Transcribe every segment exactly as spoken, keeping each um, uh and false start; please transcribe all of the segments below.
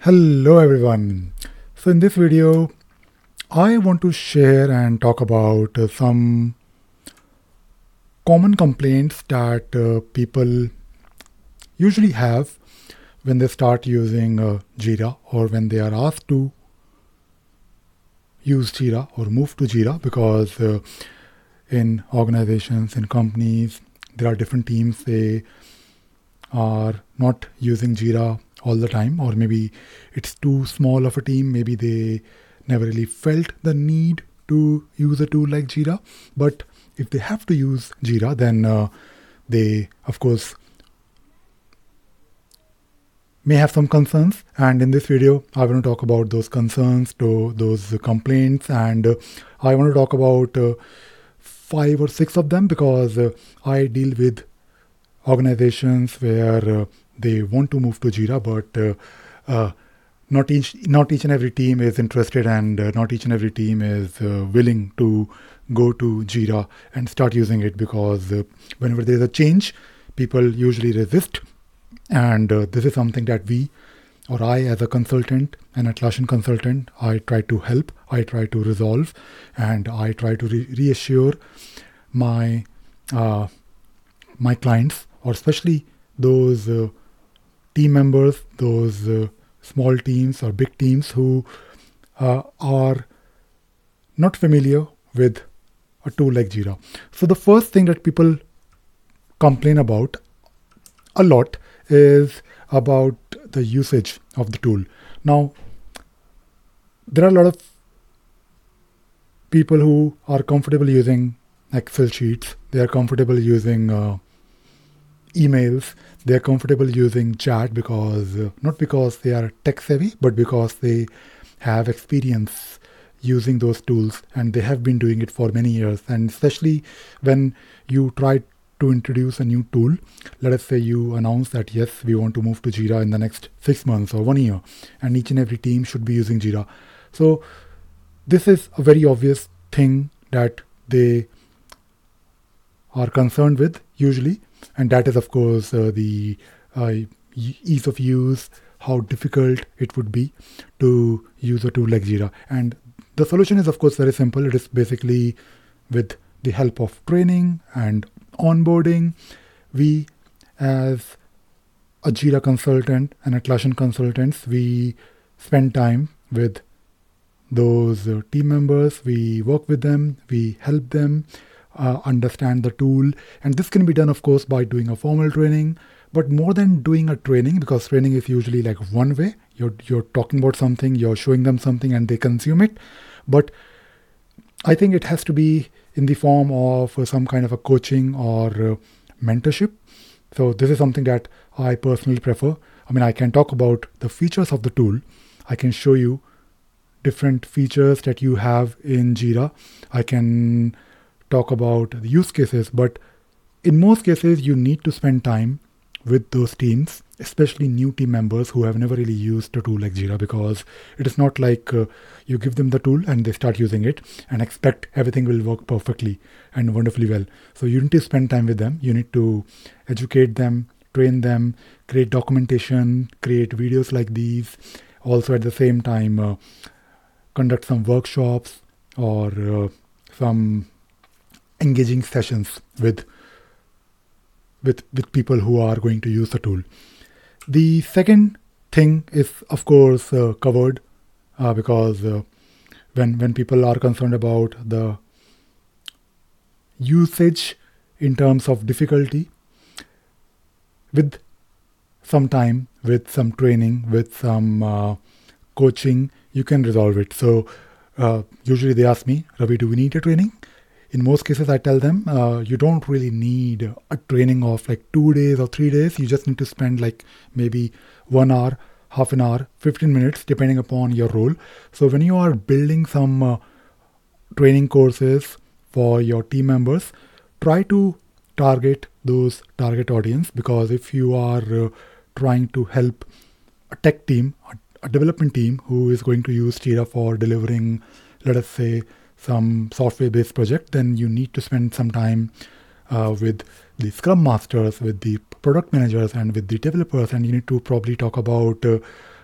Hello everyone. So in this video, I want to share and talk about uh, some common complaints that uh, people usually have when they start using uh, Jira or when they are asked to use Jira or move to Jira because uh, in organizations, in companies, there are different teams. They are not using Jira all the time, or maybe it's too small of a team. Maybe they never really felt the need to use a tool like Jira. But if they have to use Jira, then uh, they, of course, may have some concerns. And in this video, I want to talk about those concerns, to those complaints, and uh, I want to talk about uh, five or six of them because uh, I deal with organizations where uh, they want to move to Jira, but uh, uh, not each not each and every team is interested, and uh, not each and every team is uh, willing to go to Jira and start using it because uh, whenever there is a change, people usually resist, and uh, this is something that we or I, as a consultant, an Atlassian consultant, I try to help, I try to resolve, and I try to re- reassure my uh, my clients, or especially those uh, team members, those uh, small teams or big teams who uh, are not familiar with a tool like Jira. So the first thing that people complain about a lot is about the usage of the tool. Now, there are a lot of people who are comfortable using Excel sheets. They are comfortable using uh, emails. They are comfortable using chat because uh, not because they are tech savvy, but because they have experience using those tools and they have been doing it for many years. And especially when you try to introduce a new tool, let us say you announce that yes, we want to move to Jira in the next six months or one year, and each and every team should be using Jira. So this is a very obvious thing that they are concerned with usually, and that is of course uh, the uh, ease of use, how difficult it would be to use a tool like Jira. And the solution is of course very simple. It is basically with the help of training and onboarding, we as a Jira consultant and Atlassian consultants, we spend time with those uh, team members, we work with them, we help them uh, understand the tool. And this can be done, of course, by doing a formal training, but more than doing a training, because training is usually like one way, you're, you're talking about something, you're showing them something and they consume it. But I think it has to be in the form of uh, some kind of a coaching or uh, mentorship. So this is something that I personally prefer. I mean, I can talk about the features of the tool. I can show you different features that you have in Jira. I can talk about the use cases, but in most cases, you need to spend time with those teams, especially new team members who have never really used a tool like Jira, because it is not like uh, you give them the tool and they start using it and expect everything will work perfectly and wonderfully well. So you need to spend time with them. You need to educate them, train them, create documentation, create videos like these. Also at the same time, uh, conduct some workshops or uh, some engaging sessions with with with people who are going to use the tool. The second thing is, of course, uh, covered uh, because uh, when when people are concerned about the usage in terms of difficulty, with some time, with some training, with some uh, coaching, you can resolve it. So uh, usually they ask me, Ravi, do we need a training? In most cases, I tell them, uh, you don't really need a training of like two days or three days. You just need to spend like maybe one hour, half an hour, fifteen minutes, depending upon your role. So when you are building some uh, training courses for your team members, try to target those target audience, because if you are uh, trying to help a tech team, a, a development team who is going to use Jira for delivering, let us say, some software-based project, then you need to spend some time uh, with the Scrum Masters, with the product managers, and with the developers, and you need to probably talk about uh,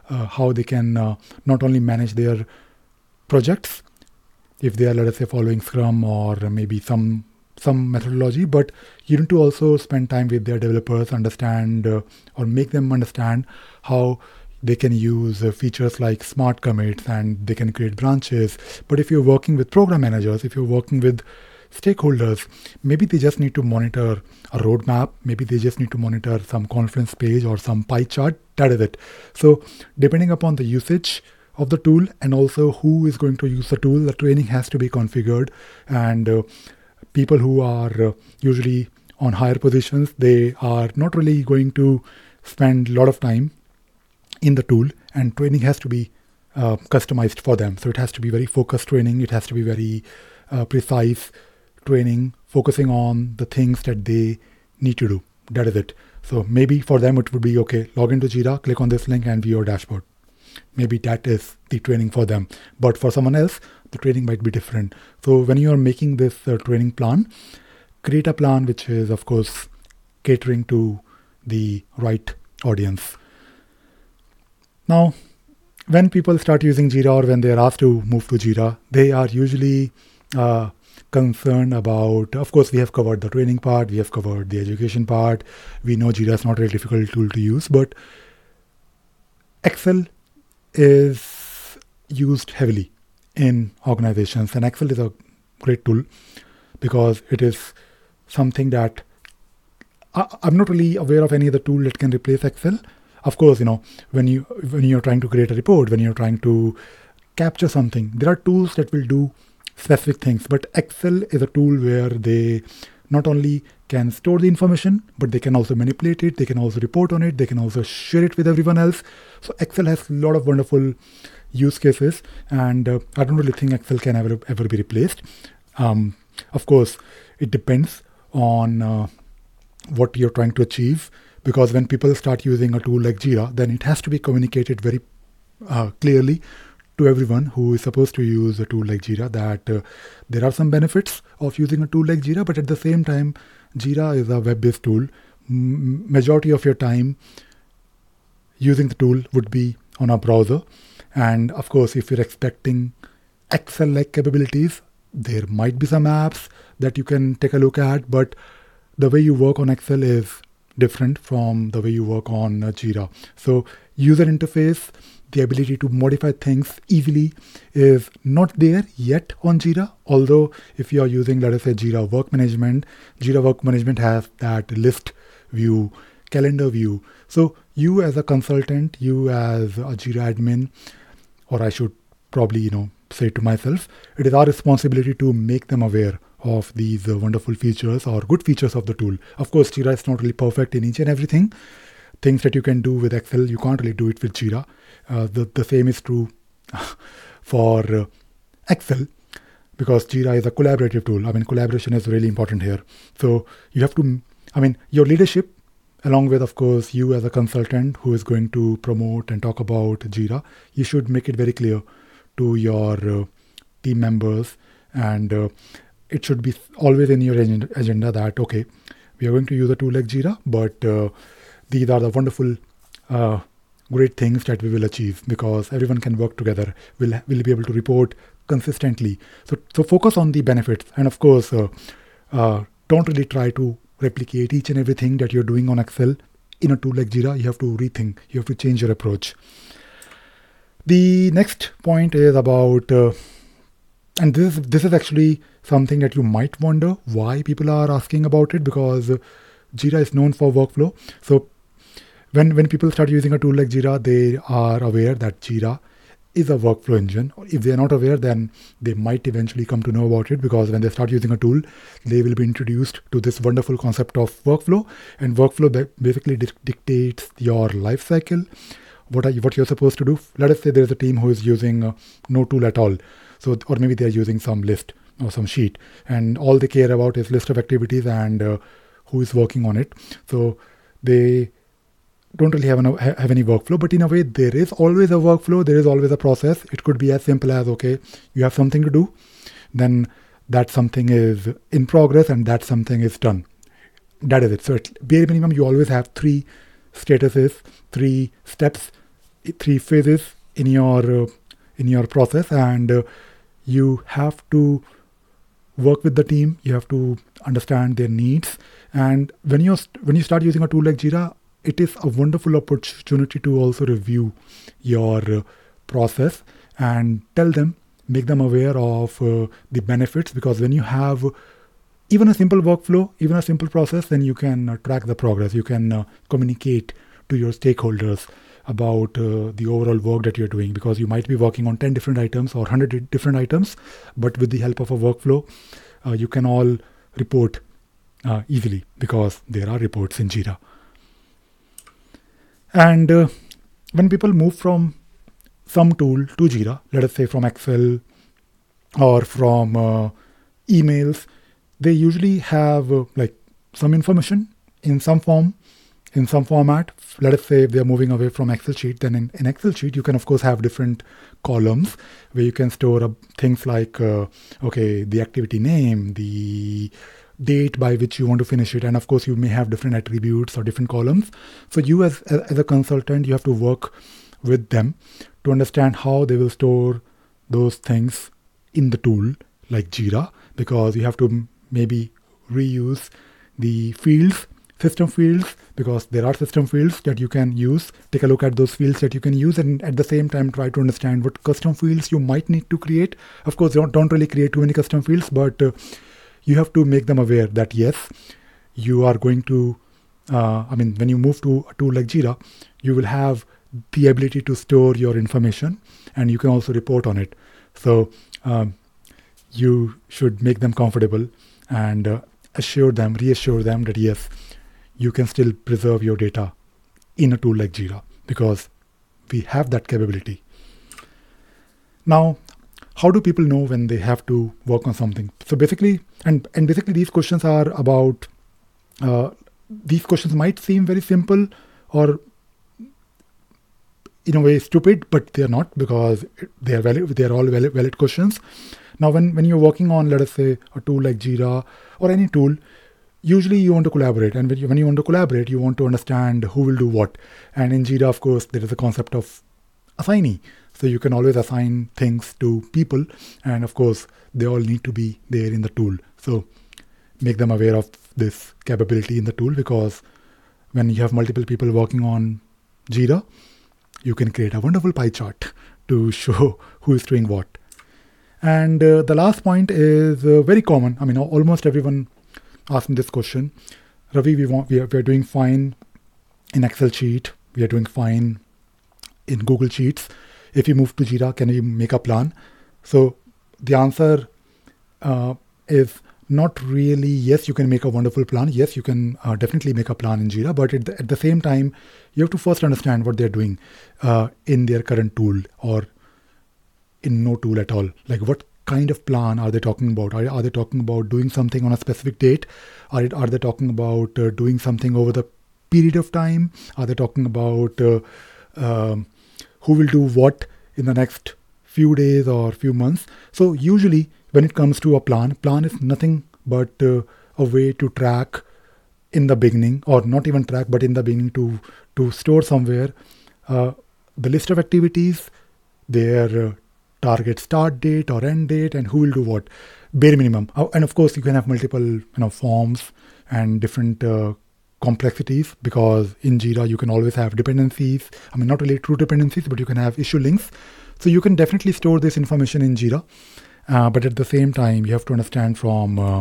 uh, how they can uh, not only manage their projects, if they are, let us say, following Scrum or maybe some some methodology, but you need to also spend time with their developers, understand uh, or make them understand how they can use uh, features like smart commits and they can create branches. But if you're working with program managers, if you're working with stakeholders, maybe they just need to monitor a roadmap, maybe they just need to monitor some conference page or some pie chart. That is it. So depending upon the usage of the tool and also who is going to use the tool, the training has to be configured. And uh, people who are uh, usually on higher positions, they are not really going to spend a lot of time in the tool, and training has to be uh, customized for them. So it has to be very focused training. It has to be very uh, precise training, focusing on the things that they need to do. That is it. So maybe for them it would be, okay, log into Jira, click on this link and view your dashboard. Maybe that is the training for them. But for someone else, the training might be different. So when you are making this uh, training plan, create a plan which is, of course, catering to the right audience. Now, when people start using Jira or when they are asked to move to Jira, they are usually uh, concerned about, of course, we have covered the training part, we have covered the education part. We know Jira is not a difficult tool to use, but Excel is used heavily in organizations, and Excel is a great tool because it is something that I, I'm not really aware of any other tool that can replace Excel. Of course, you know, when you when you're trying to create a report, when you're trying to capture something, there are tools that will do specific things. But Excel is a tool where they not only can store the information, but they can also manipulate it. They can also report on it. They can also share it with everyone else. So Excel has a lot of wonderful use cases, and uh, I don't really think Excel can ever ever be replaced. Um, of course, it depends on uh, what you're trying to achieve. Because when people start using a tool like Jira, then it has to be communicated very uh, clearly to everyone who is supposed to use a tool like Jira that uh, there are some benefits of using a tool like Jira, but at the same time, Jira is a web-based tool. M- majority of your time using the tool would be on a browser. And of course, if you're expecting Excel-like capabilities, there might be some apps that you can take a look at, but the way you work on Excel is different from the way you work on uh, Jira. So user interface, the ability to modify things easily is not there yet on Jira. Although if you are using, let us say, Jira Work Management, Jira Work Management has that list view, calendar view. So you as a consultant, you as a Jira admin, or I should probably, you know, say to myself, it is our responsibility to make them aware of these uh, wonderful features or good features of the tool. Of course, Jira is not really perfect in each and everything. Things that you can do with Excel, you can't really do it with Jira. Uh, the, the same is true for uh, Excel, because Jira is a collaborative tool. I mean, collaboration is really important here. So you have to, I mean, your leadership, along with, of course, you as a consultant who is going to promote and talk about Jira, you should make it very clear to your uh, team members, and uh, it should be always in your agenda that, okay, we are going to use a tool like Jira, but uh, these are the wonderful, uh, great things that we will achieve because everyone can work together. We'll, we'll be able to report consistently. So, so focus on the benefits. And of course, uh, uh, don't really try to replicate each and everything that you're doing on Excel in a tool like Jira. You have to rethink. You have to change your approach. The next point is about... Uh, And this is, this is actually something that you might wonder why people are asking about it, because uh, Jira is known for workflow. So when, when people start using a tool like Jira, they are aware that Jira is a workflow engine. If they are not aware, then they might eventually come to know about it, because when they start using a tool, they will be introduced to this wonderful concept of workflow. And workflow ba- basically di- dictates your life cycle, what, are you, what you're supposed to do. Let us say there's a team who is using uh, no tool at all. So, or maybe they're using some list or some sheet, and all they care about is list of activities and uh, who is working on it. So they don't really have, an, have any workflow, but in a way there is always a workflow. There is always a process. It could be as simple as, okay, you have something to do, then that something is in progress and that something is done. That is it. So at bare minimum, you always have three statuses, three steps three phases in your uh, in your process, and uh, you have to work with the team. You have to understand their needs, and when you when you start using a tool like Jira, it is a wonderful opportunity to also review your uh, process and tell them, make them aware of uh, the benefits, because when you have even a simple workflow, even a simple process, then you can uh, track the progress. You can uh, communicate to your stakeholders about uh, the overall work that you're doing, because you might be working on ten different items or one hundred different items, but with the help of a workflow, uh, you can all report uh, easily, because there are reports in Jira. And uh, when people move from some tool to Jira, let us say from Excel or from uh, emails, they usually have uh, like some information in some form, in some format. Let us say if they're moving away from Excel sheet, then in, in Excel sheet, you can of course have different columns where you can store uh, things like, uh, okay, the activity name, the date by which you want to finish it. And of course, you may have different attributes or different columns. So you as, as a consultant, you have to work with them to understand how they will store those things in the tool like Jira, because you have to maybe reuse the fields, system fields, because there are system fields that you can use. Take a look at those fields that you can use, and at the same time try to understand what custom fields you might need to create. Of course, don't, don't really create too many custom fields, but uh, you have to make them aware that yes, you are going to, uh, I mean, when you move to a tool like Jira, you will have the ability to store your information, and you can also report on it. So um, you should make them comfortable and uh, assure them, reassure them that yes, you can still preserve your data in a tool like Jira, because we have that capability. Now, how do people know when they have to work on something? So basically, and, and basically these questions are about, uh, these questions might seem very simple or in a way stupid, but they are not, because they are valid, they are all valid, valid questions. Now, when, when you're working on, let us say, a tool like Jira or any tool, usually you want to collaborate. And when you, when you want to collaborate, you want to understand who will do what. And in Jira, of course, there is a concept of assignee. So you can always assign things to people. And of course, they all need to be there in the tool. So make them aware of this capability in the tool, because when you have multiple people working on Jira, you can create a wonderful pie chart to show who is doing what. And uh, the last point is uh, very common. I mean, almost everyone asks me this question. Ravi, we want we are, we are doing fine in Excel sheet. We are doing fine in Google Sheets. If you move to Jira, can we make a plan? So the answer uh, is not really yes, you can make a wonderful plan. Yes, you can uh, definitely make a plan in Jira, but at the, at the same time, you have to first understand what they're doing uh, in their current tool or in no tool at all. Like what kind of plan are they talking about? Are, are they talking about doing something on a specific date? Are, it, are they talking about uh, doing something over the period of time? Are they talking about uh, um, who will do what in the next few days or few months? So usually when it comes to a plan, plan is nothing but uh, a way to track in the beginning, or not even track, but in the beginning to, to store somewhere uh, the list of activities, their uh, target start date or end date, and who will do what, bare minimum. Uh, and of course, you can have multiple you know forms and different uh, complexities, because in Jira you can always have dependencies. I mean, not really true dependencies, but you can have issue links. So you can definitely store this information in Jira. Uh, but at the same time, you have to understand from uh,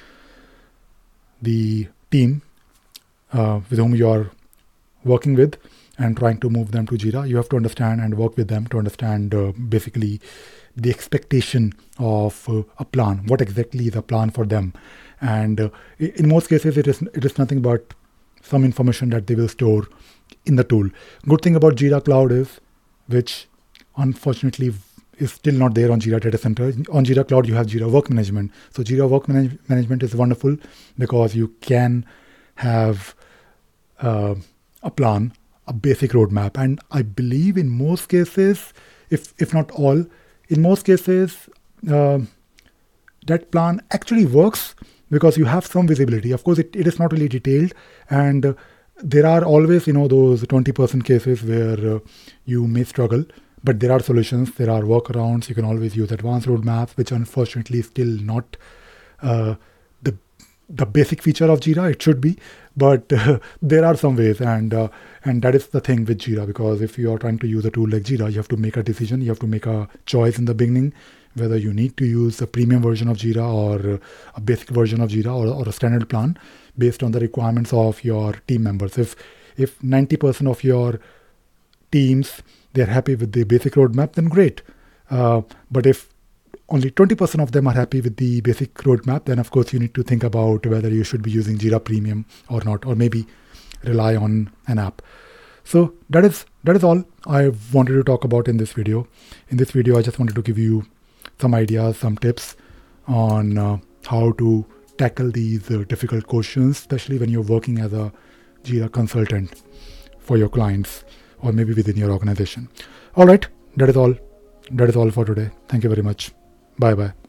the team uh, with whom you are working with and trying to move them to Jira, you have to understand and work with them to understand uh, basically the expectation of uh, a plan. What exactly is a plan for them? And uh, in most cases, it is it is nothing but some information that they will store in the tool. Good thing about Jira Cloud is, which unfortunately is still not there on Jira Data Center. On Jira Cloud, you have Jira Work Management. So Jira Work manage- Management is wonderful because you can have uh, a plan, a basic roadmap. And I believe in most cases, if if not all, in most cases, uh, that plan actually works because you have some visibility. Of course, it, it is not really detailed. And uh, there are always, you know, those twenty percent cases where uh, you may struggle, but there are solutions, there are workarounds. You can always use advanced roadmaps, which unfortunately is still not uh, the the basic feature of Jira. It should be, but uh, there are some ways, and uh, and that is the thing with Jira, because if you are trying to use a tool like Jira, you have to make a decision, you have to make a choice in the beginning, whether you need to use a premium version of Jira or a basic version of Jira, or, or a standard plan based on the requirements of your team members. If if ninety percent of your teams, they're happy with the basic roadmap, then great. Uh, but if only twenty percent of them are happy with the basic roadmap, then of course you need to think about whether you should be using Jira Premium or not, or maybe rely on an app. So that is that is all I wanted to talk about in this video. In this video, I just wanted to give you some ideas, some tips on uh, how to tackle these uh, difficult questions, especially when you're working as a Jira consultant for your clients or maybe within your organization. All right, that is all. That is all for today. Thank you very much. Bye bye.